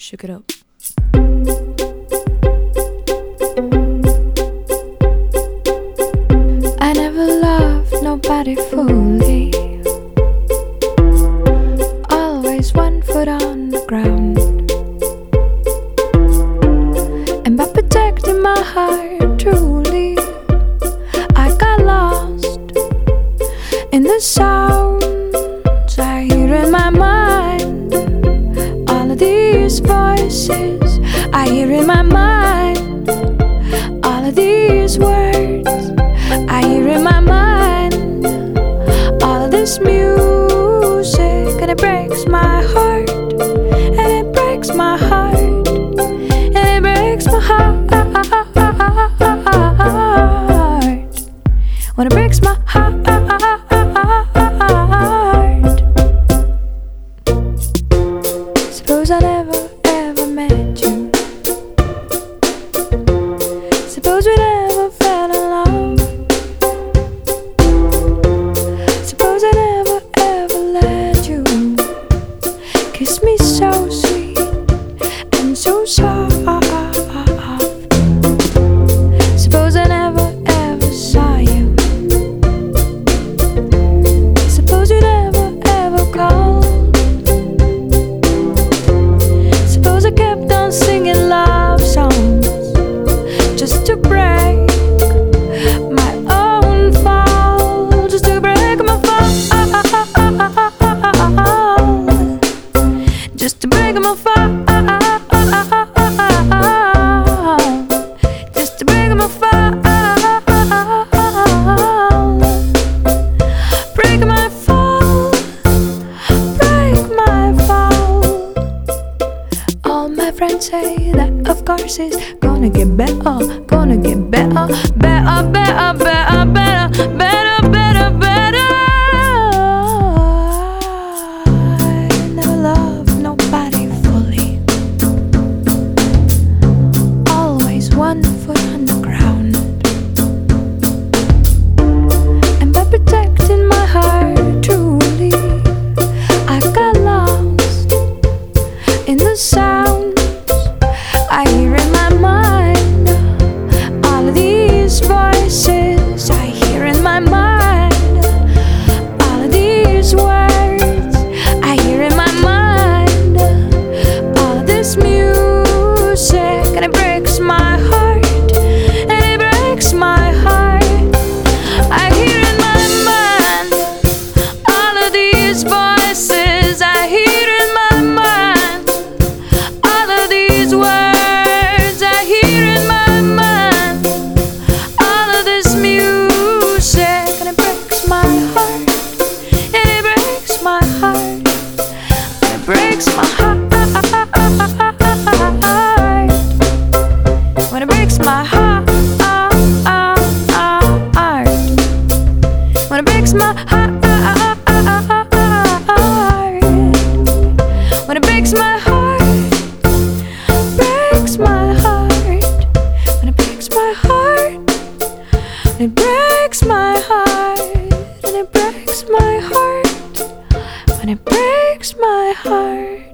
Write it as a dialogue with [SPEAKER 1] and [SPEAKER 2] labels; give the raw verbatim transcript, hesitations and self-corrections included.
[SPEAKER 1] shook it up. I never loved nobody fully, always one foot on the ground. And by protecting my heart truly, I got lost in the sounds I hear in my mind. All of these voices I hear in my mind. All of these words I hear in my mind. All of this music, and it breaks my heart, and it breaks my heart, and it breaks my heart. When it breaks my heart. Suppose I never ever met you. Suppose we never fell in love. Suppose I never ever let you kiss me so sweet and so soft. Suppose I never ever saw you. Suppose you never ever called. Suppose I kept on singing love songs just to break my own fall, just to break my fall, just to break my fall, just to break my fall, break my fall, break my fall. All my friends say that of course it's gonna get better, gonna get better, better, better, better, better, better, better, better. I never loved nobody fully, always one foot on the ground. And by protecting my heart truly, I got lost in the sounds I hear in my mind. All of these voices I hear in my mind. All of these words I hear in my mind. All of this music, and it breaks my heart, and it breaks my heart. I hear in my mind. All of these voices I hear in my mind. All of these words I hear in my mind. All of this music, and it breaks my heart, and it breaks my heart, and it breaks my heart. When it breaks my heart, when it breaks my heart, when it breaks my heart, breaks my heart, when it breaks my heart, it breaks my heart, and it breaks my heart, when it breaks my heart.